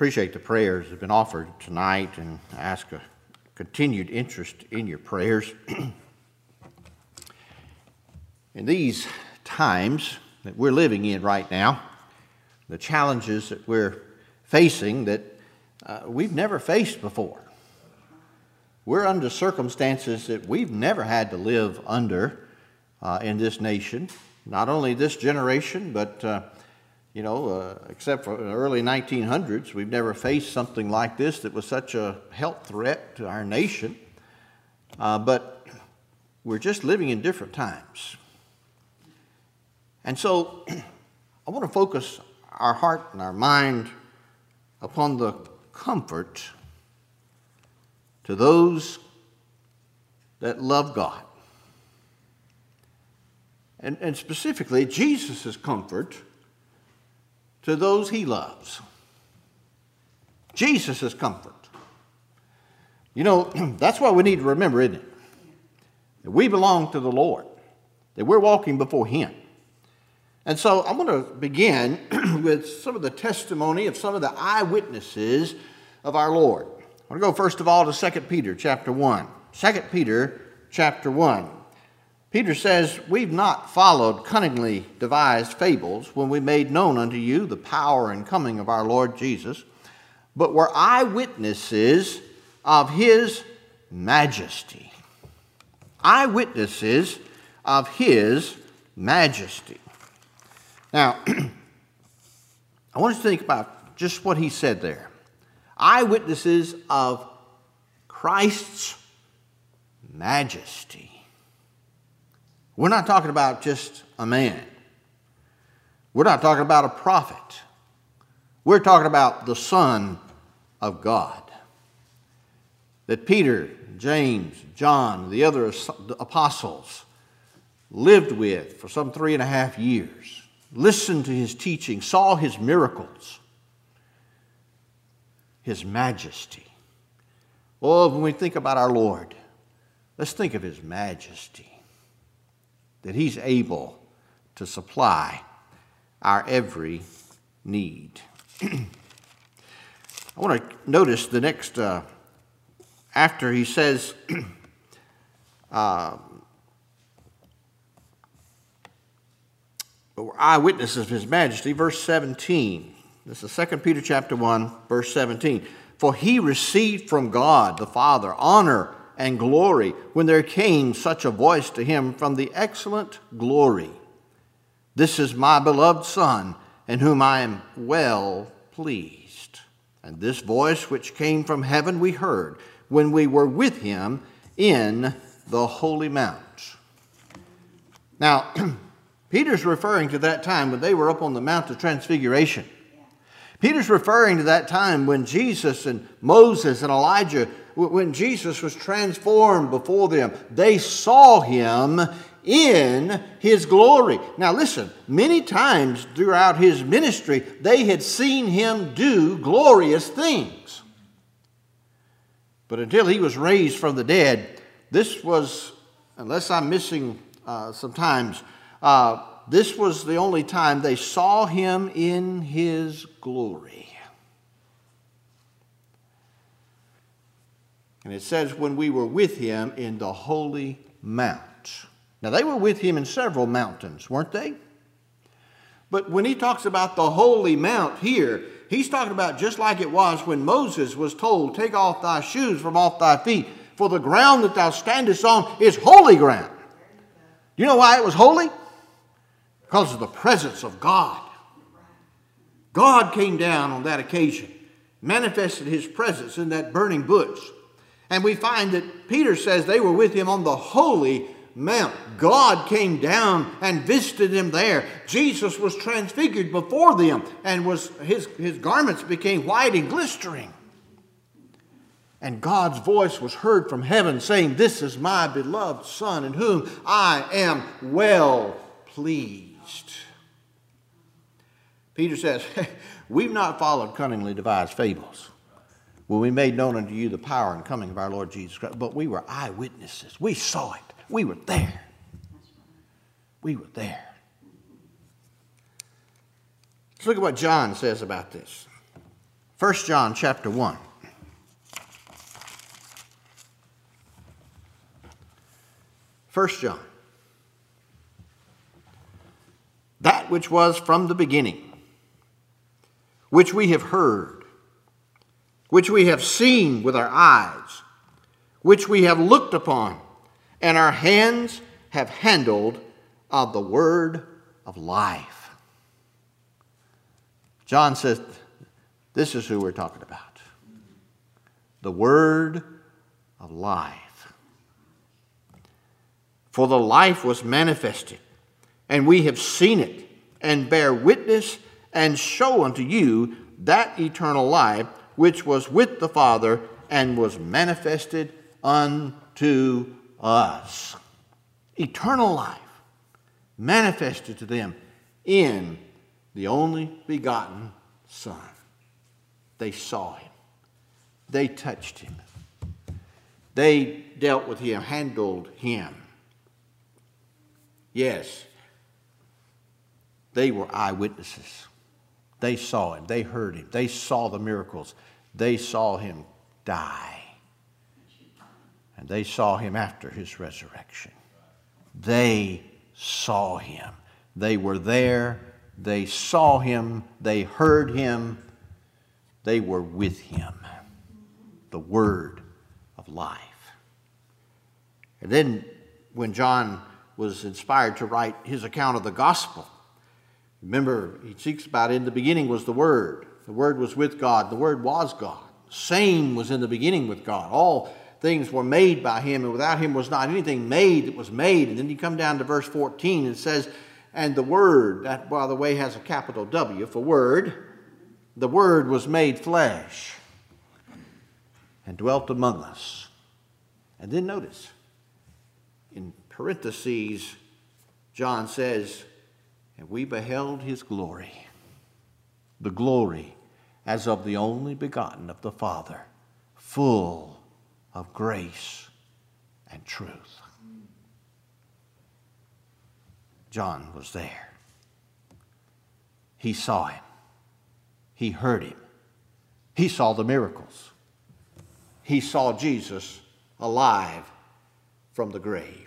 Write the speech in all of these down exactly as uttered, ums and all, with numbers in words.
appreciate the prayers that have been offered tonight and ask a continued interest in your prayers. In these times that we're living in right now, the challenges that we're facing that uh, we've never faced before. We're under circumstances that we've never had to live under uh, in this nation. Not only this generation, but uh, you know, uh, except for the early nineteen hundreds, we've never faced something like this that was such a health threat to our nation. Uh, but we're just living in different times. And so I want to focus our heart and our mind upon the comfort to those that love God. And, and specifically, Jesus' comfort to those he loves. Jesus' comfort. You know, that's what we need to remember, isn't it? That we belong to the Lord, that we're walking before him. And so I'm going to begin with some of the testimony of some of the eyewitnesses of our Lord. I want to go first of all to Second Peter chapter one. Second Peter chapter one. Peter says, "We've not followed cunningly devised fables when we made known unto you the power and coming of our Lord Jesus, but were eyewitnesses of his majesty." Eyewitnesses of his majesty. Now, I want us to think about just what he said there. Eyewitnesses of Christ's majesty. We're not talking about just a man. We're not talking about a prophet. We're talking about the Son of God. That Peter, James, John, the other apostles lived with for some three and a half years. Listened to his teaching, saw his miracles, his majesty. Oh, when we think about our Lord, let's think of his majesty, that he's able to supply our every need. I want to notice the next, uh, after he says, uh, eyewitnesses of his majesty, verse seventeen. This is Second Peter chapter one, verse seventeen. "For he received from God the Father honor and glory when there came such a voice to him from the excellent glory. This is my beloved Son, in whom I am well pleased. And this voice which came from heaven we heard when we were with him in the holy mount." Now, Peter's referring to that time when they were up on the Mount of Transfiguration. Peter's referring to that time when Jesus and Moses and Elijah, when Jesus was transformed before them, they saw him in his glory. Now listen, many times throughout his ministry, they had seen him do glorious things. But until he was raised from the dead, this was, unless I'm missing uh, sometimes, uh, this was the only time they saw him in his glory. And it says, when we were with him in the holy mount. Now, they were with him in several mountains, weren't they? But when he talks about the holy mount here, he's talking about just like it was when Moses was told, "Take off thy shoes from off thy feet, for the ground that thou standest on is holy ground." Do you know why it was holy? Because of the presence of God. God came down on that occasion, manifested his presence in that burning bush. And we find that Peter says they were with him on the holy mount. God came down and visited them there. Jesus was transfigured before them, and was his, his garments became white and glistering. And God's voice was heard from heaven saying, "This is my beloved Son, in whom I am well pleased." Peter says, "We've not followed cunningly devised fables when we made known unto you the power and coming of our Lord Jesus Christ, but we were eyewitnesses. We saw it. We were there. We were there." Let's look at what John says about this. First John chapter one. First John. That which was from the beginning, which we have heard, which we have seen with our eyes, which we have looked upon, and our hands have handled of the word of life. John says, this is who we're talking about. The word of life. For the life was manifested, and we have seen it, and bear witness, and show unto you that eternal life which was with the Father, and was manifested unto us. Eternal life manifested to them in the only begotten Son. They saw him. They touched him. They dealt with him, handled him. Yes, they were eyewitnesses. They saw him. They heard him. They saw the miracles. They saw him die. And they saw him after his resurrection. They saw him. They were there. They saw him. They heard him. They were with him. The word of life. And then when John was inspired to write his account of the gospel, remember, he speaks about in the beginning was the Word. The Word was with God. The Word was God. Same was in the beginning with God. All things were made by him, and without him was not anything made that was made. And then you come down to verse fourteen, and it says, and the Word, that, by the way, has a capital W for Word. The Word was made flesh and dwelt among us. And then notice, in parentheses, John says, and we beheld his glory, the glory as of the only begotten of the Father, full of grace and truth. John was there. He saw him. He heard him. He saw the miracles. He saw Jesus alive from the grave.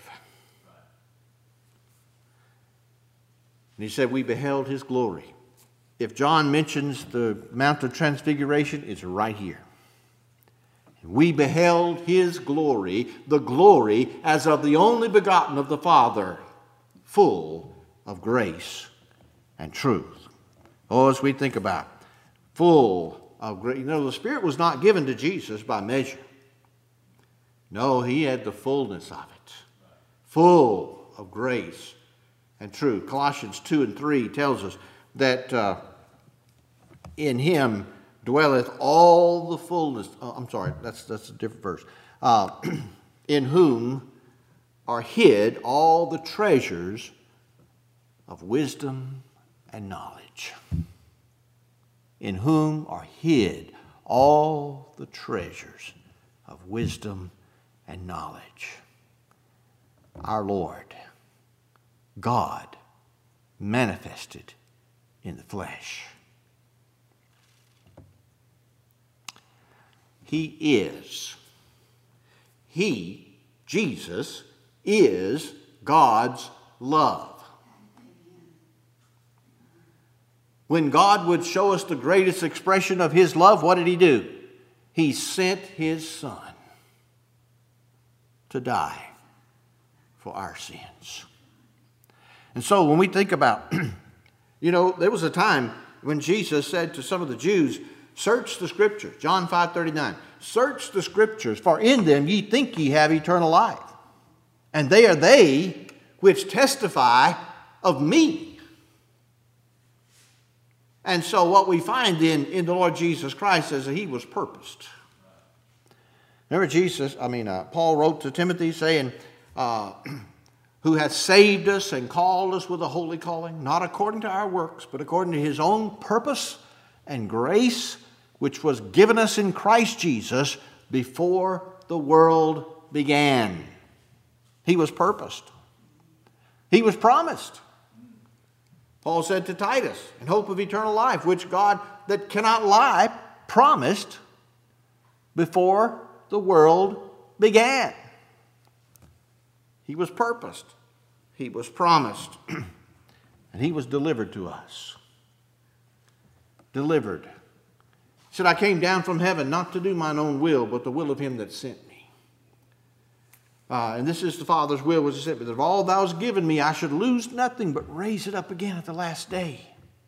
And he said, we beheld his glory. If John mentions the Mount of Transfiguration, it's right here. We beheld his glory, the glory as of the only begotten of the Father, full of grace and truth. Oh, as we think about it, full of grace. You know, the Spirit was not given to Jesus by measure. No, he had the fullness of it. Full of grace and truth. Colossians two and three tells us that uh, in him dwelleth all the fullness. Oh, I'm sorry, that's, that's a different verse. Uh, in whom are hid all the treasures of wisdom and knowledge. In whom are hid all the treasures of wisdom and knowledge. Our Lord, God, manifested in the flesh. He is. He, Jesus, is God's love. When God would show us the greatest expression of his love, what did he do? He sent his Son to die for our sins. And so when we think about, you know, there was a time when Jesus said to some of the Jews, search the Scriptures. John five thirty-nine. Search the Scriptures, for in them ye think ye have eternal life. And they are they which testify of me. And so what we find in, in the Lord Jesus Christ is that he was purposed. Remember Jesus, I mean, uh, Paul wrote to Timothy saying, uh, who hath saved us and called us with a holy calling, not according to our works, but according to his own purpose and grace, which was given us in Christ Jesus before the world began. He was purposed. He was promised. Paul said to Titus, in hope of eternal life, which God that cannot lie promised before the world began. He was purposed. He was promised. And he was delivered to us. Delivered. He said, I came down from heaven not to do mine own will, but the will of him that sent me. Uh, and this is the Father's will, which is that of all thou hast given me, I should lose nothing, but raise it up again at the last day.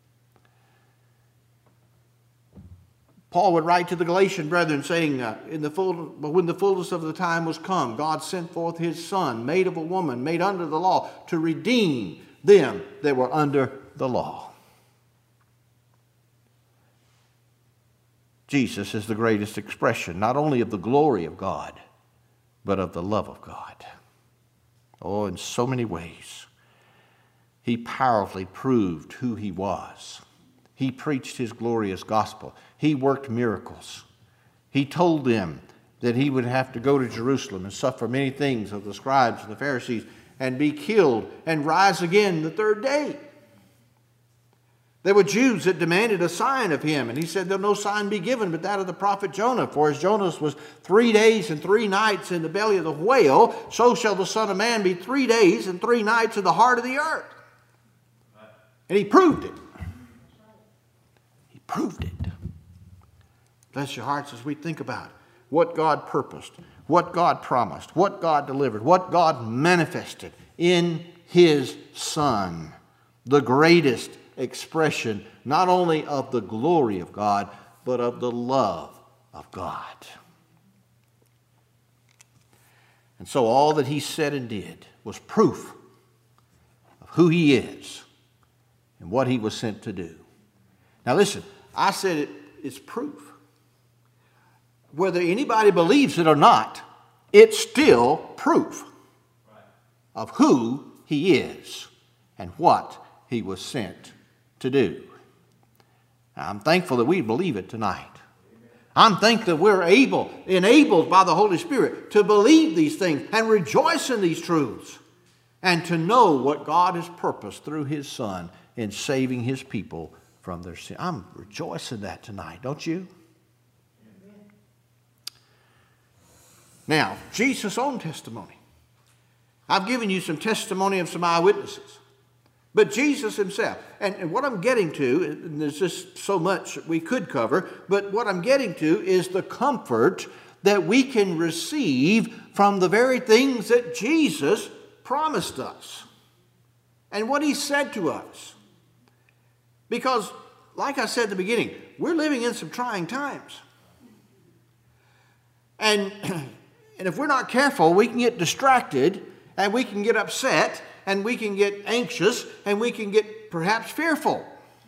Paul would write to the Galatian brethren saying, uh, in the full, when the fullness of the time was come, God sent forth his Son, made of a woman, made under the law, to redeem them that were under the law. Jesus is the greatest expression, not only of the glory of God, but of the love of God. Oh, in so many ways. He powerfully proved who he was. He preached his glorious gospel. He worked miracles. He told them that he would have to go to Jerusalem and suffer many things of the scribes and the Pharisees and be killed and rise again the third day. There were Jews that demanded a sign of him, and he said, there'll no sign be given but that of the prophet Jonah. For as Jonas was three days and three nights in the belly of the whale, so shall the Son of Man be three days and three nights in the heart of the earth. And he proved it. He proved it. Bless your hearts as we think about what God purposed, what God promised, what God delivered, what God manifested in his Son, the greatest expression not only of the glory of God, but of the love of God. And so all that he said and did was proof of who he is and what he was sent to do. Now listen, I said it is proof. Whether anybody believes it or not, it's still proof of who he is and what he was sent to do. Now, I'm thankful that we believe it tonight. I'm thankful that we're able, enabled by the Holy Spirit to believe these things and rejoice in these truths and to know what God has purposed through his Son in saving his people from their sin. I'm rejoicing in that tonight, don't you? Now, Jesus' own testimony. I've given you some testimony of some eyewitnesses. But Jesus himself, and, and what I'm getting to, and there's just so much we could cover, but what I'm getting to is the comfort that we can receive from the very things that Jesus promised us and what he said to us. Because, like I said at the beginning, we're living in some trying times. And, and if we're not careful, we can get distracted and we can get upset and we can get anxious and we can get perhaps fearful.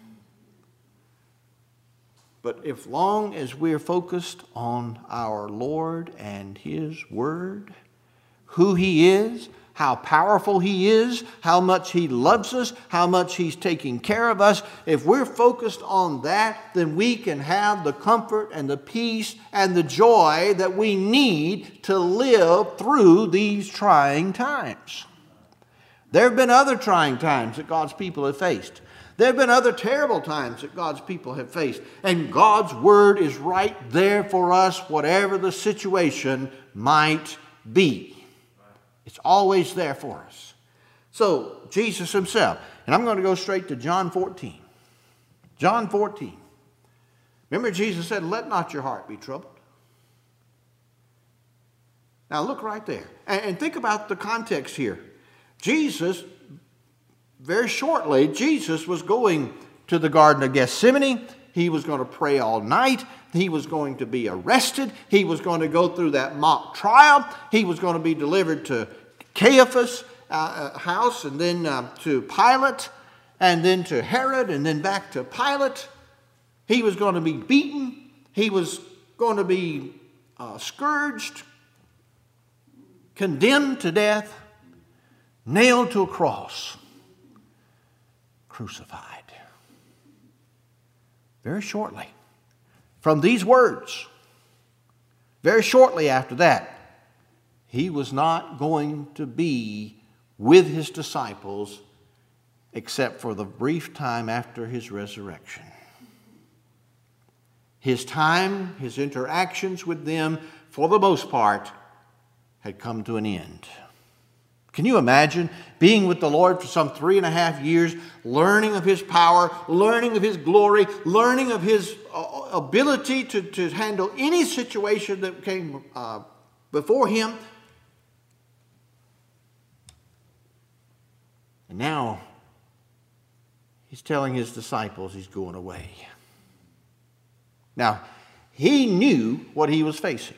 But if long as we're focused on our Lord and his word, who he is, how powerful he is, how much he loves us, how much he's taking care of us, if we're focused on that, then we can have the comfort and the peace and the joy that we need to live through these trying times. There have been other trying times that God's people have faced. There have been other terrible times that God's people have faced. And God's word is right there for us, whatever the situation might be. It's always there for us. So, Jesus himself. And I'm going to go straight to John fourteen. John fourteen. Remember Jesus said, let not your heart be troubled. Now look right there. And, and think about the context here. Jesus, very shortly, Jesus was going to the Garden of Gethsemane. He was going to pray all night. He was going to be arrested. He was going to go through that mock trial. He was going to be delivered to Caiaphas' uh, house and then uh, to Pilate and then to Herod and then back to Pilate. He was going to be beaten. He was going to be uh, scourged, condemned to death, nailed to a cross, crucified. Very shortly, from these words, very shortly after that, he was not going to be with his disciples except for the brief time after his resurrection. His time, his interactions with them, for the most part, had come to an end. Can you imagine being with the Lord for some three and a half years, learning of His power, learning of His glory, learning of His uh, ability to, to handle any situation that came uh, before Him? And now, He's telling His disciples He's going away. Now, He knew what He was facing.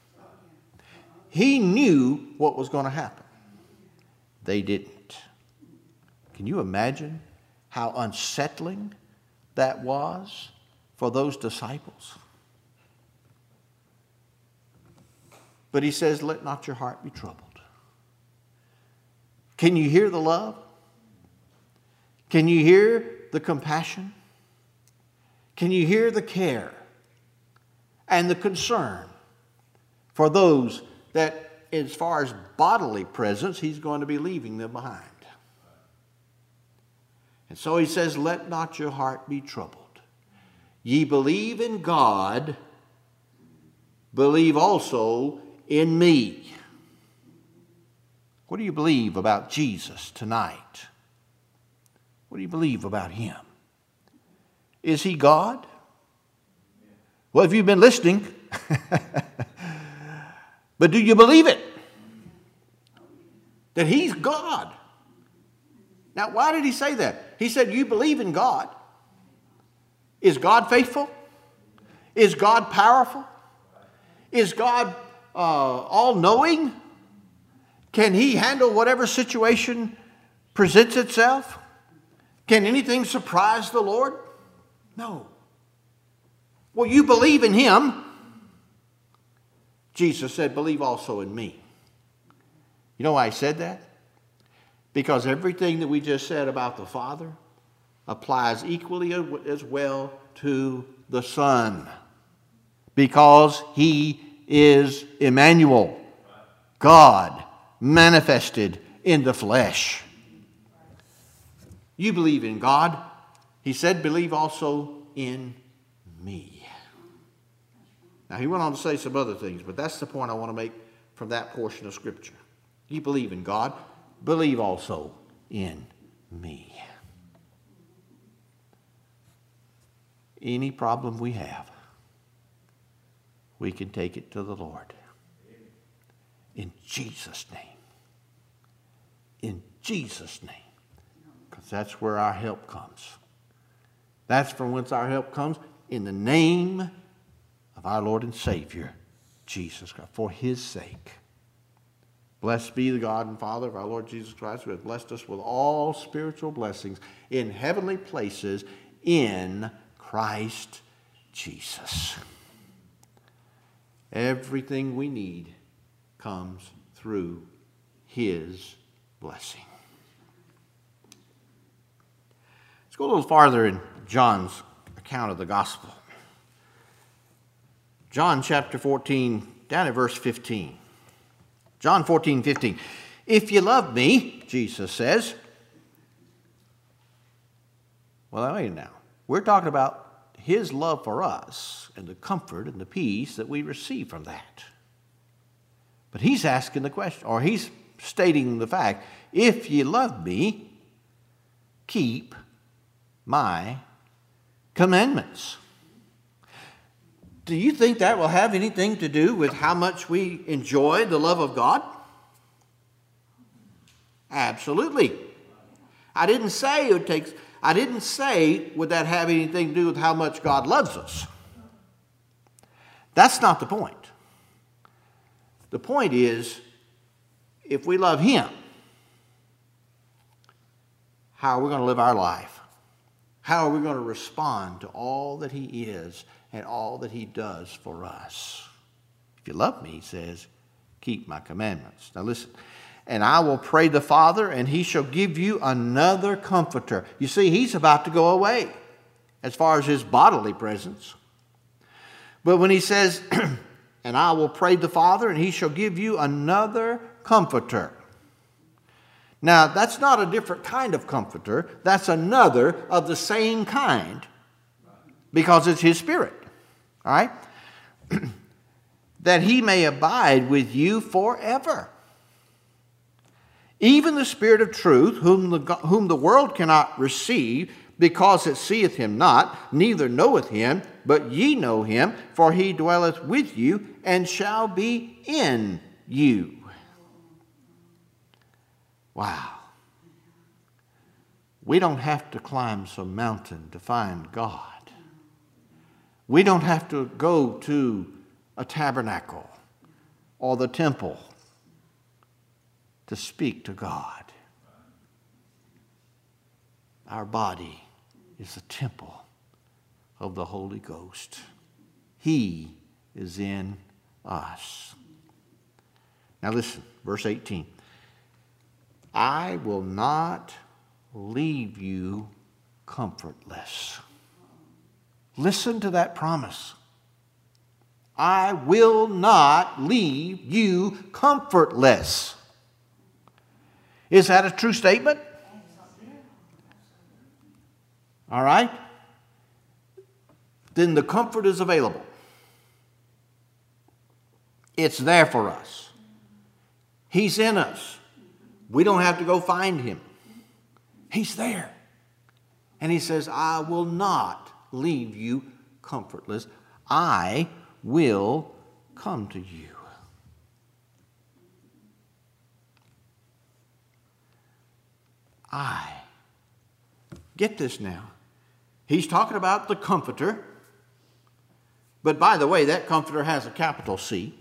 He knew what was going to happen. They didn't. Can you imagine how unsettling that was for those disciples? But He says, let not your heart be troubled. Can you hear the love? Can you hear the compassion? Can you hear the care and the concern for those that, as far as bodily presence, He's going to be leaving them behind? And so He says, let not your heart be troubled. Ye believe in God, believe also in me. What do you believe about Jesus tonight? What do you believe about Him? Is He God? Well, if you've been listening, but do you believe it? That He's God. Now, why did He say that? He said, you believe in God. Is God faithful? Is God powerful? Is God uh, all-knowing? Can He handle whatever situation presents itself? Can anything surprise the Lord? No. Well, you believe in Him. Jesus said, believe also in me. You know why He said that? Because everything that we just said about the Father applies equally as well to the Son. Because He is Emmanuel, God manifested in the flesh. You believe in God. He said, believe also in me. Now, He went on to say some other things, but that's the point I want to make from that portion of Scripture. You believe in God, believe also in me. Any problem we have, we can take it to the Lord. In Jesus' name. In Jesus' name. Because that's where our help comes. That's from whence our help comes, in the name of our Lord and Savior, Jesus Christ, for His sake. Blessed be the God and Father of our Lord Jesus Christ, who has blessed us with all spiritual blessings in heavenly places in Christ Jesus. Everything we need comes through His blessing. Let's go a little farther in John's account of the gospel. John chapter fourteen, down at verse fifteen. John fourteen, fifteen. If you love me, Jesus says. Well, wait now. We're talking about His love for us and the comfort and the peace that we receive from that. But He's asking the question, or He's stating the fact, if you love me, keep my commandments. Do you think that will have anything to do with how much we enjoy the love of God? Absolutely. I didn't say it takes, I didn't say would that have anything to do with how much God loves us. That's not the point. The point is, if we love Him, how are we going to live our life? How are we going to respond to all that He is and all that He does for us? If you love me, He says, keep my commandments. Now listen. And I will pray the Father, and He shall give you another comforter. You see, He's about to go away as far as His bodily presence. But when He says, and I will pray the Father, and He shall give you another comforter. Now, that's not a different kind of comforter. That's another of the same kind, because it's His Spirit. All right? That he may abide with you forever. Even the Spirit of truth, whom the, whom the world cannot receive, because it seeth him not, neither knoweth him, but ye know him, for he dwelleth with you, and shall be in you. Wow. We don't have to climb some mountain to find God. We don't have to go to a tabernacle or the temple to speak to God. Our body is a temple of the Holy Ghost. He is in us. Now listen, verse eighteen. I will not leave you comfortless. Listen to that promise. I will not leave you comfortless. Is that a true statement? All right? Then the comfort is available. It's there for us. He's in us. We don't have to go find him. He's there. And he says, I will not leave you comfortless. I will come to you. I. Get this now. He's talking about the Comforter. But by the way, that Comforter has a capital C.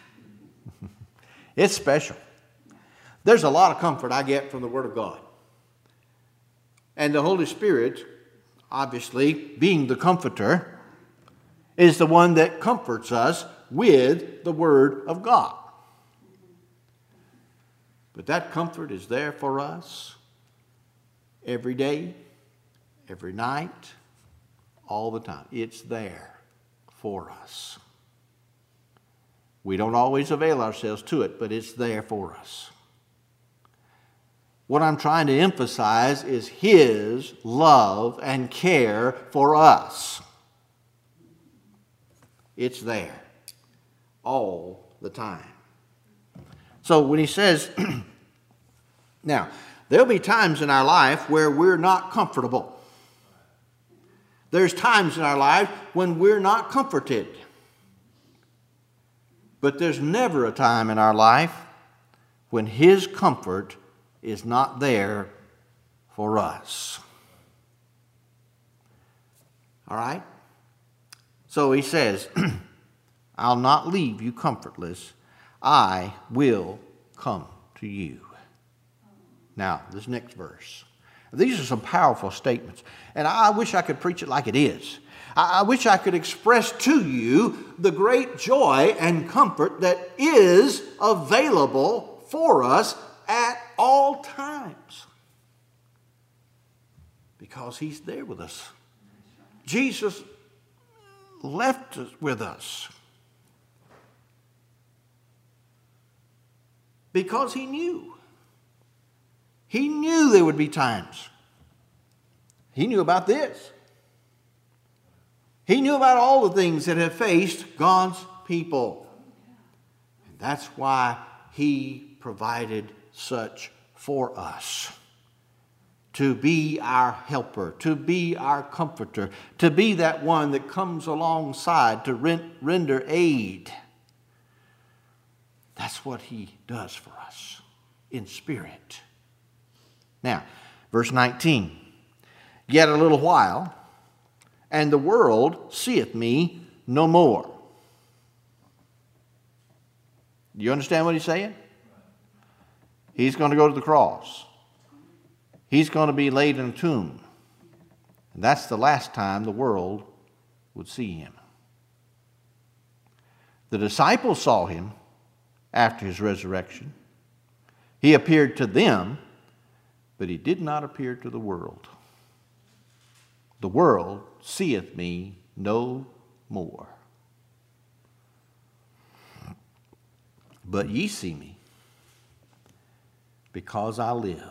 It's special. There's a lot of comfort I get from the Word of God. And the Holy Spirit, obviously, being the Comforter, is the one that comforts us with the Word of God. But that comfort is there for us every day, every night, all the time. It's there for us. We don't always avail ourselves to it, but it's there for us. What I'm trying to emphasize is his love and care for us. It's there all the time. So when he says, now, there'll be times in our life where we're not comfortable. There's times in our life when we're not comforted. But there's never a time in our life when his comfort is not there for us. All right? So he says, I'll not leave you comfortless. I will come to you. Now, this next verse. These are some powerful statements. And I wish I could preach it like it is. I wish I could express to you the great joy and comfort that is available for us at all times. Because he's there with us. Jesus left us with us. Because he knew. He knew there would be times. He knew about this. He knew about all the things that have faced God's people. And that's why he provided such for us. To be our helper, to be our comforter, to be that one that comes alongside to render aid. That's what he does for us in spirit. Now, verse nineteen. Yet a little while, and the world seeth me no more. Do you understand what he's saying? He's going to go to the cross. He's going to be laid in a tomb. And that's the last time the world would see him. The disciples saw him after his resurrection. He appeared to them, but he did not appear to the world. The world seeth me no more. But ye see me, because I live,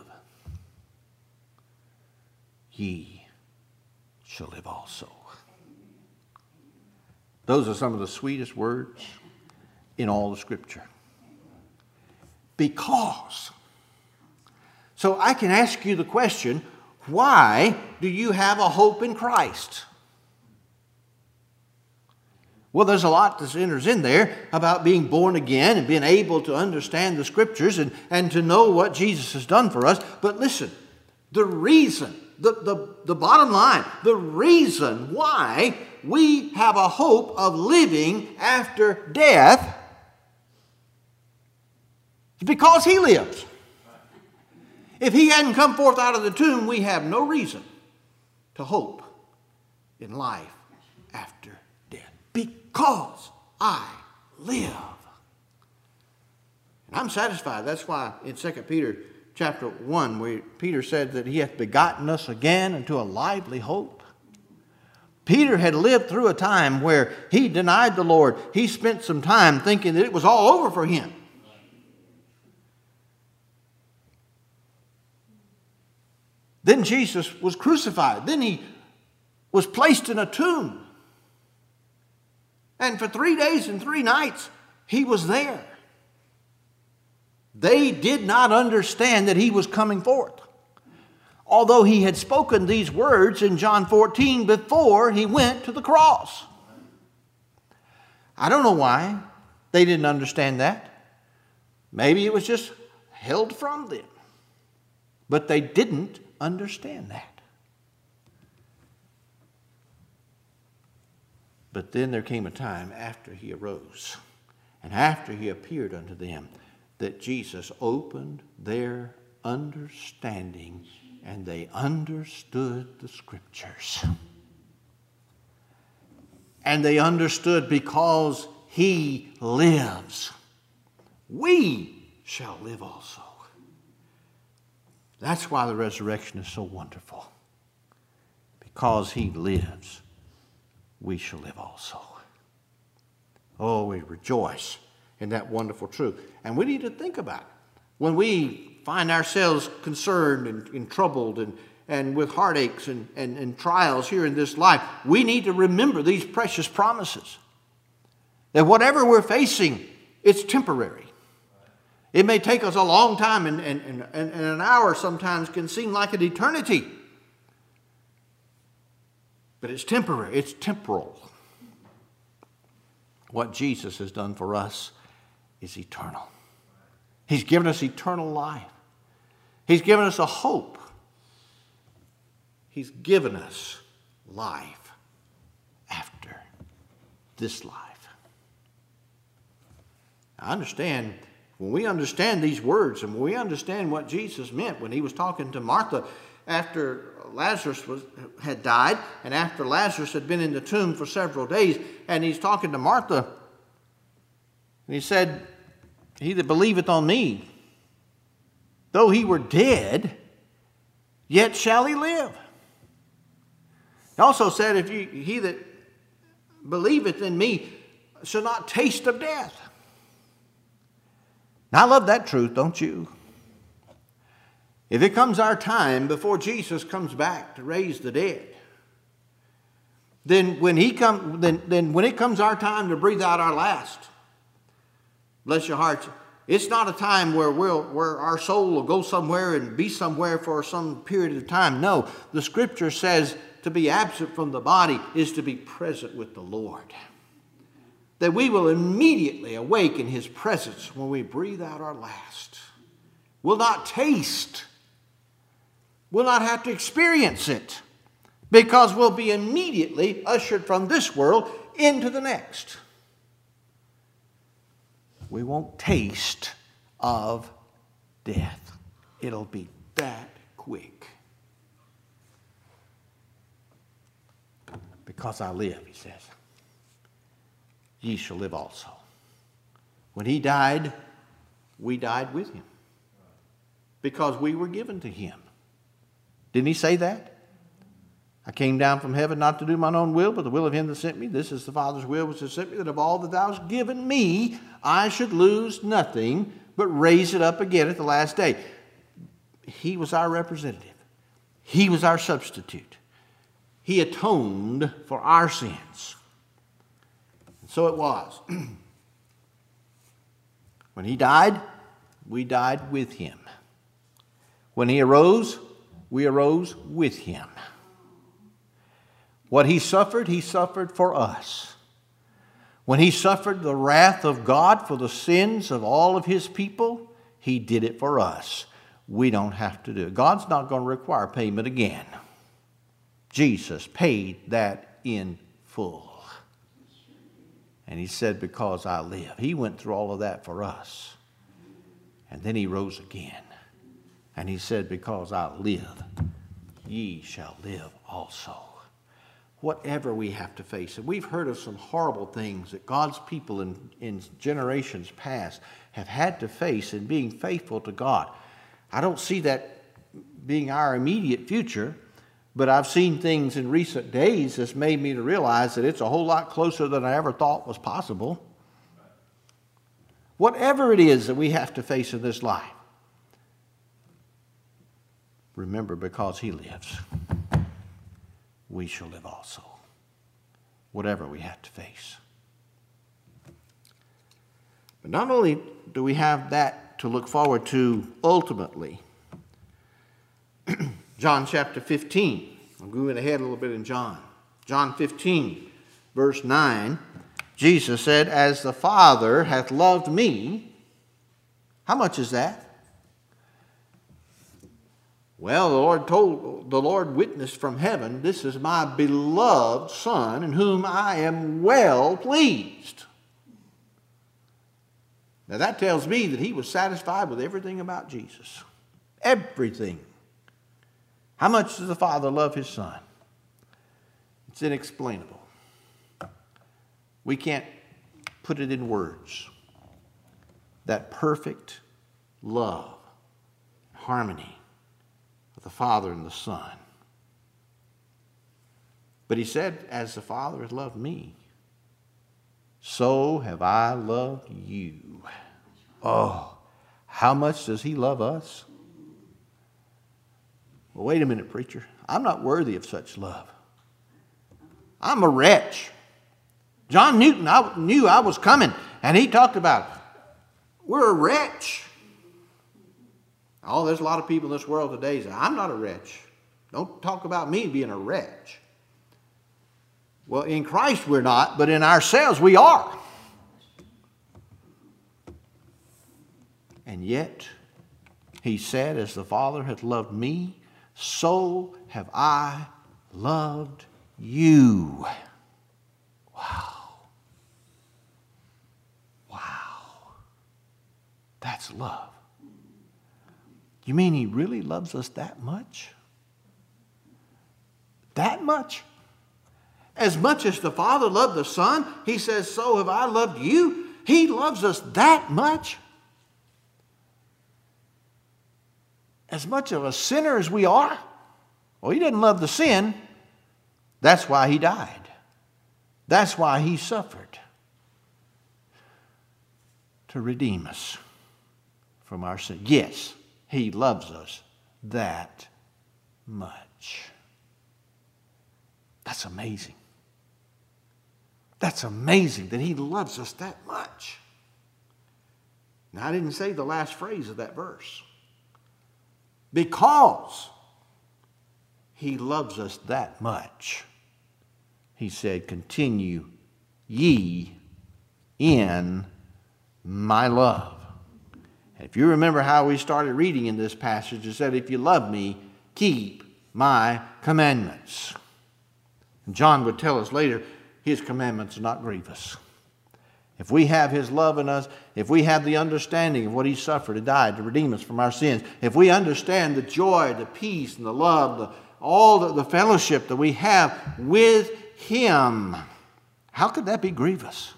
ye shall live also. Those are some of the sweetest words in all the Scripture. Because. So I can ask you the question, why do you have a hope in Christ? Well, there's a lot that enters in there about being born again and being able to understand the Scriptures and, and to know what Jesus has done for us. But listen, the reason, the, the, the bottom line, the reason why we have a hope of living after death is because He lives. If He hadn't come forth out of the tomb, we have no reason to hope in life after death. Because I live. And I'm satisfied. That's why in Second Peter chapter one, where Peter said that He hath begotten us again into a lively hope. Peter had lived through a time where he denied the Lord. He spent some time thinking that it was all over for him. Then Jesus was crucified. Then He was placed in a tomb. And for three days and three nights, He was there. They did not understand that He was coming forth. Although He had spoken these words in John fourteen before He went to the cross. I don't know why they didn't understand that. Maybe it was just held from them. But they didn't understand that. But then there came a time after He arose and after He appeared unto them that Jesus opened their understanding and they understood the Scriptures. And they understood because He lives, we shall live also. That's why the resurrection is so wonderful. Because He lives, we shall live also. Oh, we rejoice in that wonderful truth. And we need to think about it. When we find ourselves concerned and, and troubled and, and with heartaches and, and, and trials here in this life, we need to remember these precious promises. That whatever we're facing, it's temporary. It may take us a long time, and, and, and, and an hour sometimes can seem like an eternity. But it's temporary. It's temporal. What Jesus has done for us is eternal. He's given us eternal life. He's given us a hope. He's given us life after this life. I understand. When we understand these words and when we understand what Jesus meant when He was talking to Martha after Lazarus was, had died and after Lazarus had been in the tomb for several days, and He's talking to Martha, and He said, He that believeth on me, though he were dead, yet shall he live. He also said, if you, he that believeth in me shall not taste of death. Now, I love that truth, don't you? If it comes our time before Jesus comes back to raise the dead, then when he come, then, then when it comes our time to breathe out our last, bless your hearts, it's not a time where we'll, where our soul will go somewhere and be somewhere for some period of time. No, the Scripture says to be absent from the body is to be present with the Lord. That we will immediately awake in His presence when we breathe out our last. We'll not taste. We'll not have to experience it. Because we'll be immediately ushered from this world into the next. We won't taste of death. It'll be that quick. Because I live, He says, ye shall live also. When He died, we died with Him. Because we were given to Him. Didn't He say that? I came down from heaven not to do mine own will, but the will of Him that sent me. This is the Father's will which has sent me, that of all that Thou hast given me, I should lose nothing, but raise it up again at the last day. He was our representative. He was our substitute. He atoned for our sins. So it was. When he died, we died with him. When he arose, we arose with him. What he suffered, he suffered for us. When he suffered the wrath of God for the sins of all of his people, he did it for us. We don't have to do it. God's not going to require payment again. Jesus paid that in full. And he said, because I live. He went through all of that for us. And then he rose again. And he said, because I live, ye shall live also. Whatever we have to face. And we've heard of some horrible things that God's people in, in generations past have had to face in being faithful to God. I don't see that being our immediate future. But I've seen things in recent days that's made me to realize that it's a whole lot closer than I ever thought was possible. Whatever it is that we have to face in this life, remember, because he lives, we shall live also. Whatever we have to face. But not only do we have that to look forward to ultimately, John chapter fifteen. I'm moving ahead a little bit in John. John fifteen, verse nine. Jesus said, as the Father hath loved me. How much is that? Well, the Lord told, the Lord witnessed from heaven, this is my beloved Son, in whom I am well pleased. Now that tells me that he was satisfied with everything about Jesus. Everything. How much does the Father love his Son? It's inexplainable. We can't put it in words. That perfect love, harmony of the Father and the Son. But he said, as the Father has loved me, so have I loved you. Oh, how much does he love us? Well, wait a minute, preacher. I'm not worthy of such love. I'm a wretch. John Newton I knew I was coming, and he talked about, we're a wretch. Oh, there's a lot of people in this world today say, I'm not a wretch. Don't talk about me being a wretch. Well, in Christ we're not, but in ourselves we are. And yet, he said, as the Father hath loved me, so have I loved you. Wow. Wow. That's love. You mean he really loves us that much? That much? As much as the Father loved the Son, he says, so have I loved you. He loves us that much. As much of a sinner as we are. Well, he didn't love the sin. That's why he died. That's why he suffered. To redeem us from our sin. Yes, he loves us that much. That's amazing. That's amazing that he loves us that much. Now, I didn't say the last phrase of that verse. Because he loves us that much, he said, continue ye in my love. And if you remember how we started reading in this passage, it said, if you love me, keep my commandments. And John would tell us later, his commandments are not grievous. If we have his love in us, if we have the understanding of what he suffered and died to redeem us from our sins, if we understand the joy, the peace, and the love, the, all the, the fellowship that we have with him, how could that be grievous?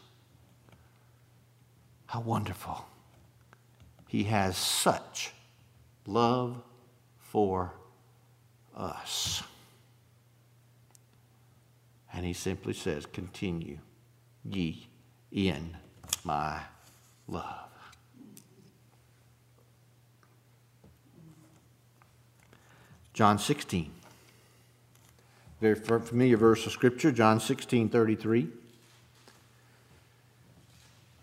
How wonderful. He has such love for us. And he simply says, continue ye in my love. John sixteen. Very familiar verse of Scripture, John sixteen thirty-three.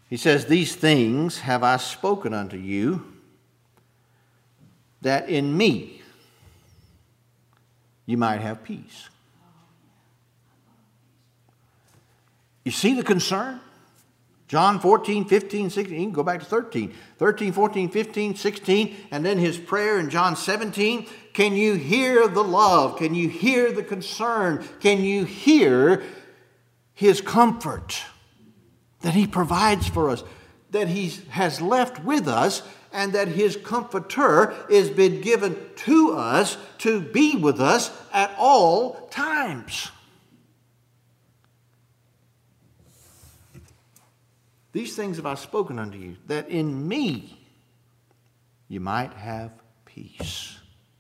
He says, these things have I spoken unto you, that in me you might have peace. You see the concern? John fourteen, fifteen, sixteen, you can go back to thirteen. thirteen, fourteen, fifteen, sixteen, and then his prayer in John seventeen. Can you hear the love? Can you hear the concern? Can you hear his comfort that he provides for us, that he has left with us, and that his comforter has been given to us to be with us at all times? These things have I spoken unto you, that in me you might have peace.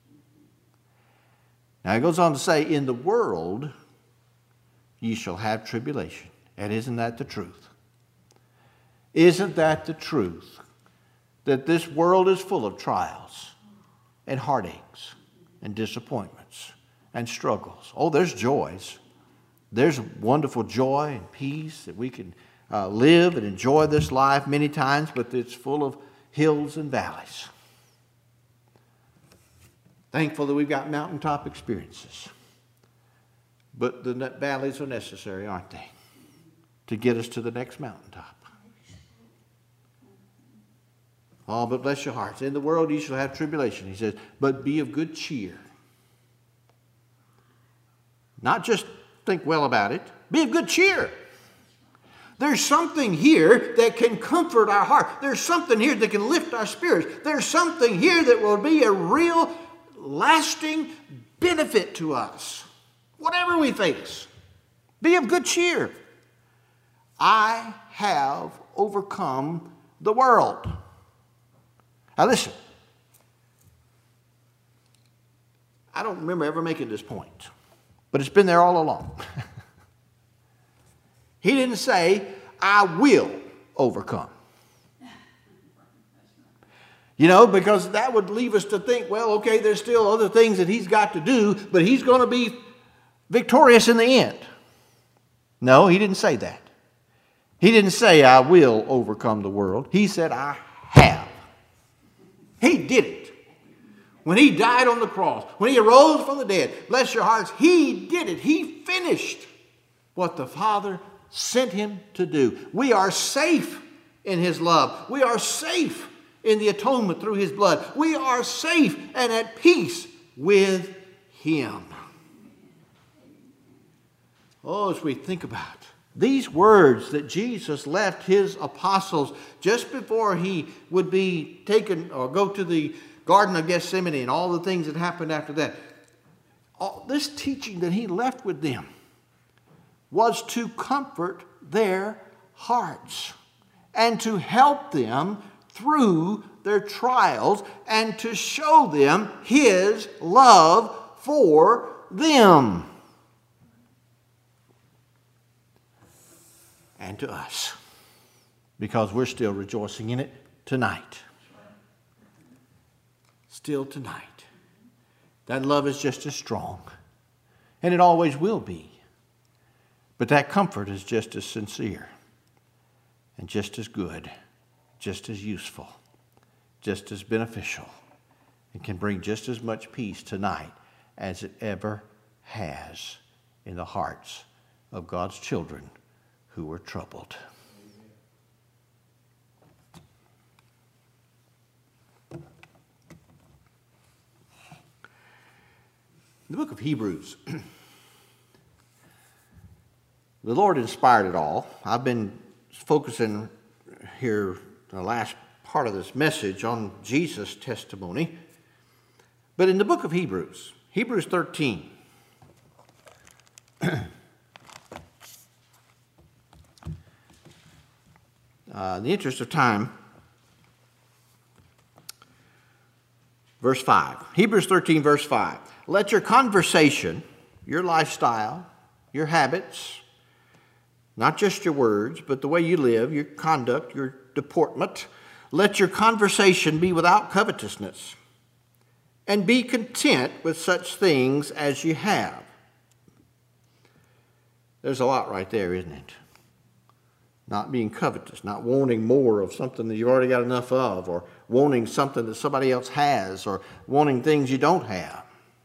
Now he goes on to say, in the world ye shall have tribulation. And isn't that the truth? Isn't that the truth? That this world is full of trials and heartaches and disappointments and struggles. Oh, there's joys. There's wonderful joy and peace that we can Uh, live and enjoy this life many times, but it's full of hills and valleys. Thankful that we've got mountaintop experiences. But the valleys are necessary, aren't they? To get us to the next mountaintop. Oh, but bless your hearts. In the world you shall have tribulation. He says, but be of good cheer. Not just think well about it. Be of good cheer. There's something here that can comfort our heart. There's something here that can lift our spirits. There's something here that will be a real lasting benefit to us. Whatever we face, be of good cheer. I have overcome the world. Now listen. I don't remember ever making this point, but it's been there all along. He didn't say, I will overcome. You know, because that would leave us to think, well, okay, there's still other things that he's got to do, but he's going to be victorious in the end. No, he didn't say that. He didn't say, I will overcome the world. He said, I have. He did it. When he died on the cross, when he arose from the dead, bless your hearts, he did it. He finished what the Father sent him to do. We are safe in his love. We are safe in the atonement through his blood. We are safe and at peace with him. Oh, as we think about these words that Jesus left his apostles just before he would be taken or go to the Garden of Gethsemane and all the things that happened after that. All this teaching that he left with them was to comfort their hearts and to help them through their trials and to show them his love for them and to us, because we're still rejoicing in it tonight. Still tonight. That love is just as strong, and it always will be. But that comfort is just as sincere and just as good, just as useful, just as beneficial, and can bring just as much peace tonight as it ever has in the hearts of God's children who were troubled. The book of Hebrews. The Lord inspired it all. I've been focusing here the last part of this message on Jesus' testimony. But in the book of Hebrews, Hebrews thirteen, uh, in the interest of time, verse five. Hebrews thirteen, verse five. Let your conversation, your lifestyle, your habits, not just your words, but the way you live, your conduct, your deportment, let your conversation be without covetousness, and be content with such things as you have. There's a lot right there, isn't it? Not being covetous, not wanting more of something that you've already got enough of, or wanting something that somebody else has, or wanting things you don't have.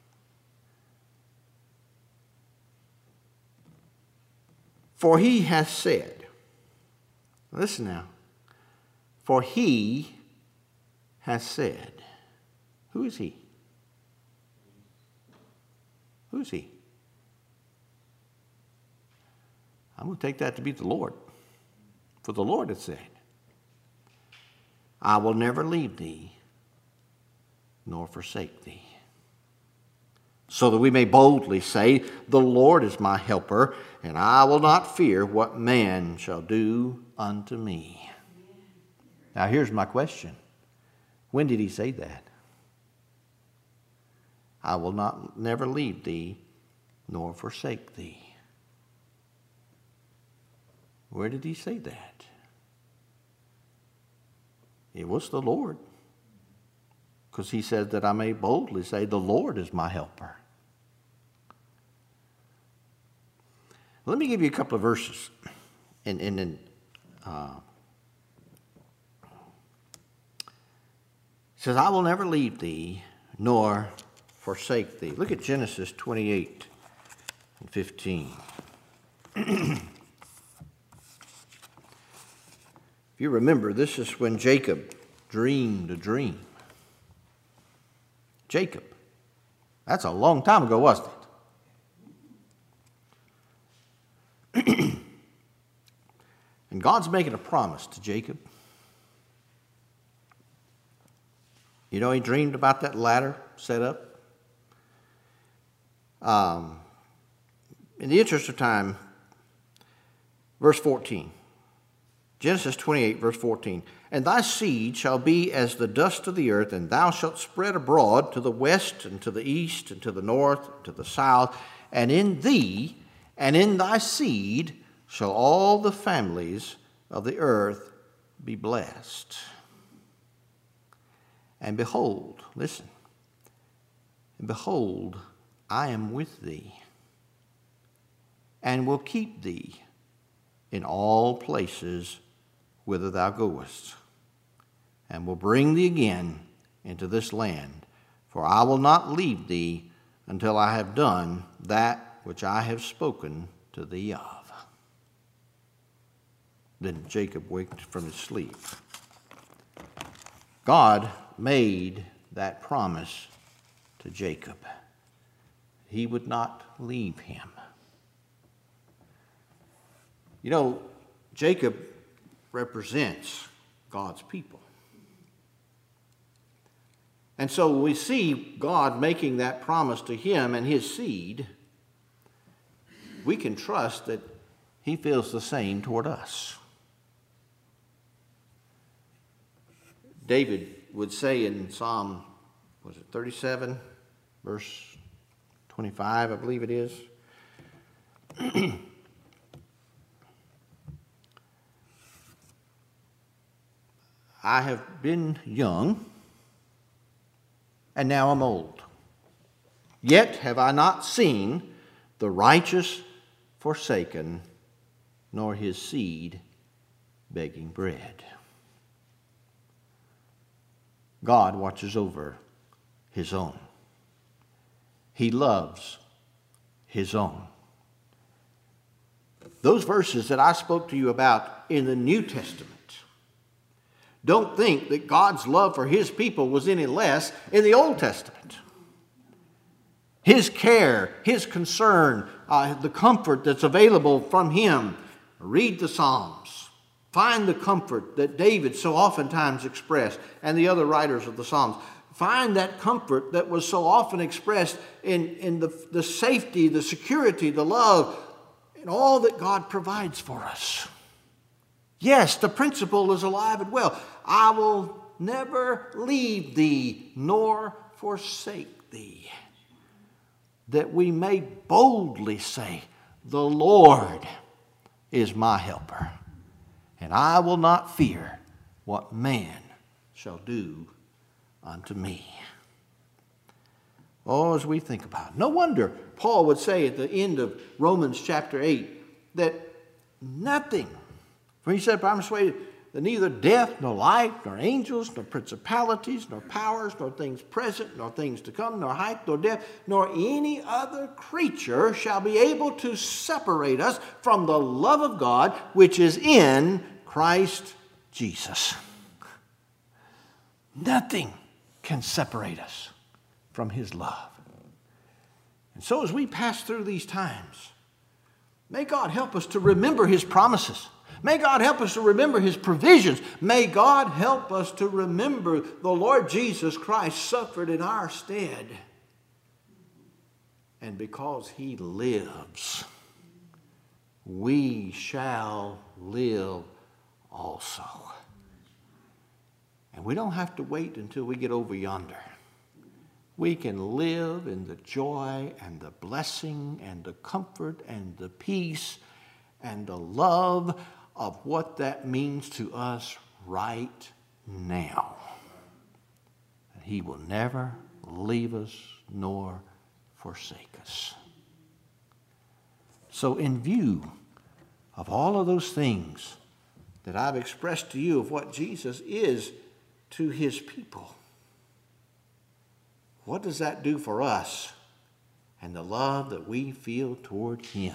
For he has said, listen now, for he has said. Who is he? Who is he? I'm going to take that to be the Lord. For the Lord has said, I will never leave thee nor forsake thee. So that we may boldly say, the Lord is my helper, and I will not fear what man shall do unto me. Now here's my question. When did he say that? I will not never leave thee nor forsake thee. Where did he say that? It was the Lord. Because he said that I may boldly say, the Lord is my helper. Let me give you a couple of verses. And, and, and uh, it says, I will never leave thee nor forsake thee. Look at Genesis twenty-eight and fifteen. If you remember, this is when Jacob dreamed a dream. Jacob. That's a long time ago, wasn't it? And God's making a promise to Jacob. You know, he dreamed about that ladder set up. Um, in the interest of time, verse fourteen. Genesis twenty-eight, verse fourteen. And thy seed shall be as the dust of the earth, and thou shalt spread abroad to the west, and to the east, and to the north, and to the south. And in thee, and in thy seed, shall all the families of the earth be blessed. And behold, listen, and behold, I am with thee, and will keep thee in all places whither thou goest, and will bring thee again into this land. For I will not leave thee until I have done that which I have spoken to thee of. Then Jacob waked from his sleep. God made that promise to Jacob. He would not leave him. You know, Jacob represents God's people. And so we see God making that promise to him and his seed. We can trust that he feels the same toward us. David would say in Psalm, was it thirty-seven, verse twenty-five, I believe it is. I have been young, and now I'm old. Yet have I not seen the righteous forsaken, nor his seed begging bread. God watches over his own. He loves his own. Those verses that I spoke to you about in the New Testament, don't think that God's love for his people was any less in the Old Testament. His care, his concern, uh, the comfort that's available from him. Read the Psalms. Find the comfort that David so oftentimes expressed, and the other writers of the Psalms. Find that comfort that was so often expressed in, in the, the safety, the security, the love, and all that God provides for us. Yes, the principle is alive and well. I will never leave thee nor forsake thee, that we may boldly say, the Lord is my helper, and I will not fear what man shall do unto me. Oh, as we think about it. No wonder Paul would say at the end of Romans chapter eight that nothing For he said, I'm persuaded that neither death, nor life, nor angels, nor principalities, nor powers, nor things present, nor things to come, nor height, nor depth, nor any other creature shall be able to separate us from the love of God which is in Christ Jesus. Nothing can separate us from his love. And so as we pass through these times, may God help us to remember his promises. May God help us to remember his provisions. May God help us to remember the Lord Jesus Christ suffered in our stead. And because he lives, we shall live also. And we don't have to wait until we get over yonder. We can live in the joy and the blessing and the comfort and the peace and the love of what that means to us right now. He will never leave us nor forsake us. So in view of all of those things that I've expressed to you of what Jesus is to his people, what does that do for us and the love that we feel toward him?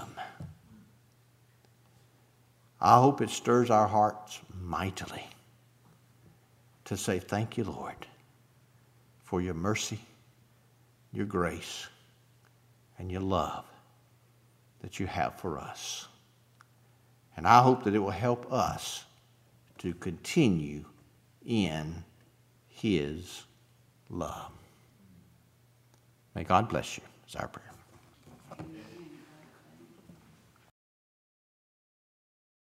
I hope it stirs our hearts mightily to say, thank you, Lord, for your mercy, your grace, and your love that you have for us. And I hope that it will help us to continue in his love. May God bless you. Is our prayer.